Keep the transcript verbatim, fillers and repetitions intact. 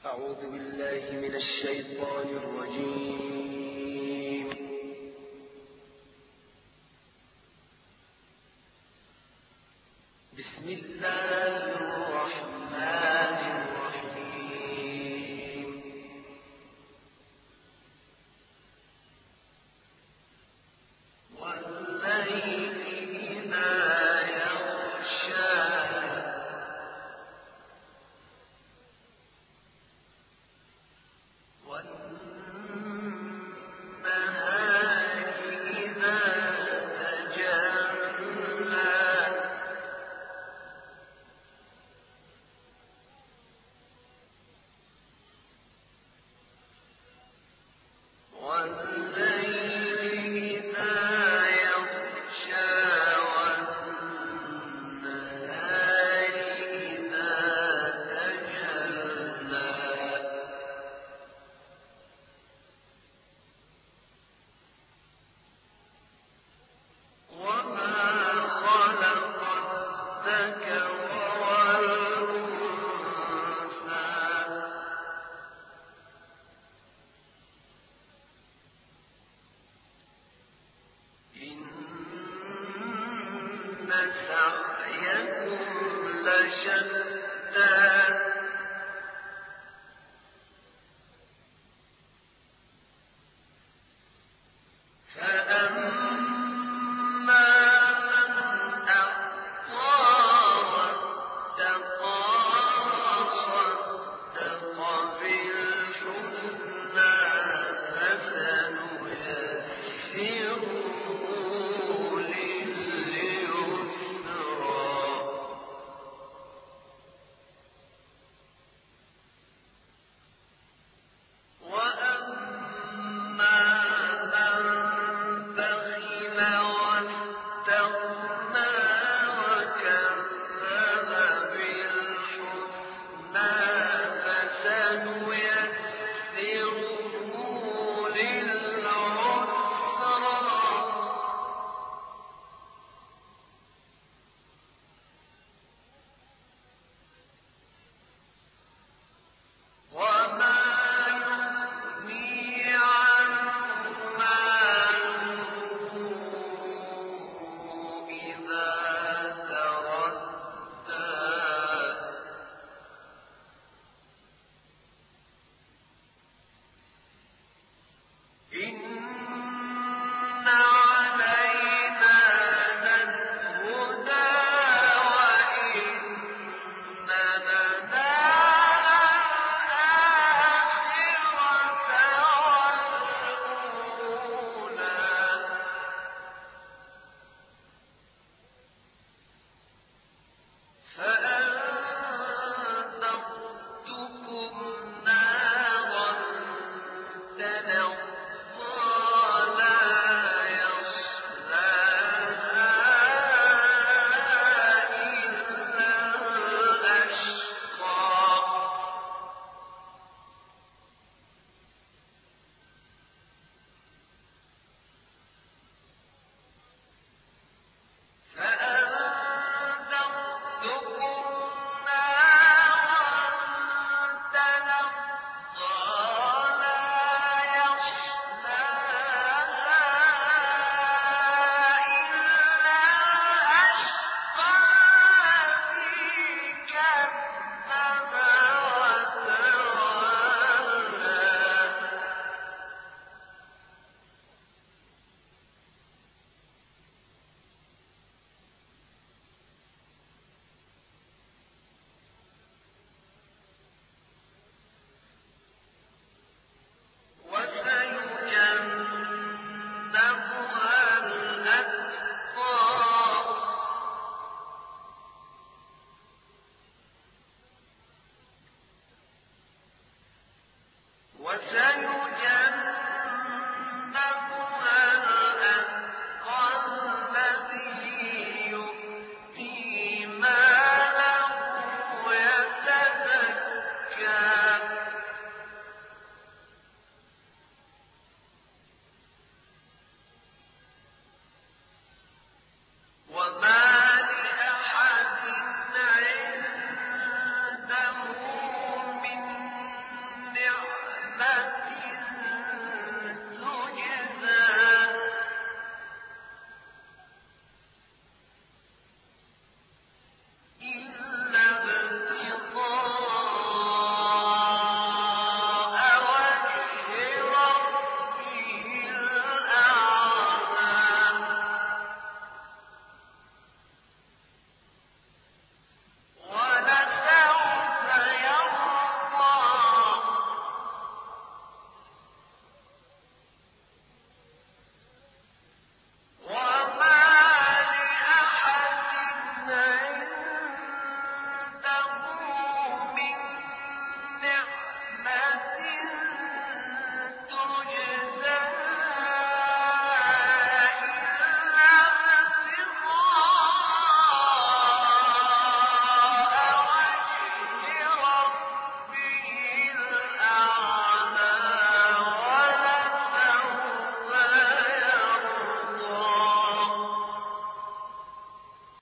أعوذ بالله من الشيطان الرجيم. بسم الله الرحمن الرحيم. والليل إذا يغشى والنهار إذا تجلى والليل إذا يغشى والنهار إذا تجلى وما خلق الذكر والأنثى إن سعيكم لشتى فأما من أعطى واتقى وصدق بالحسنى فسنيسره لليسرى وأما من بخل واستغنى وكذب بالحسنى فسنيسره للعسرى وما يغني عنه ماله إذا تردى إن علينا للهدى وإن لنا للآخرة والأولى فأنذرتكم نارا تلظى لا يصلاها إلا الأشقى فأنذرتكم نارا تلظى لا يصلاها إلا الأشقى الذي كذب وتولى وسيجنبها الأتقى وسيجنبها